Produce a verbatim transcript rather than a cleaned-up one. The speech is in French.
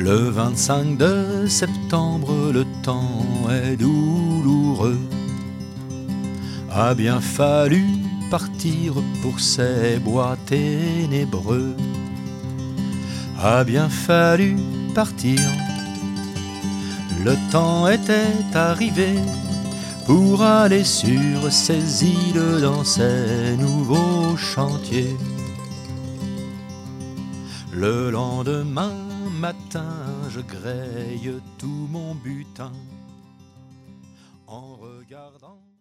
Le vingt-cinq de septembre, le temps est douloureux. A bien fallu partir pour ces bois ténébreux. A bien fallu partir. Le temps était arrivé pour aller sur ces îles dans ces nouveaux chantiers. Le lendemain matin, je graille tout mon butin en regardant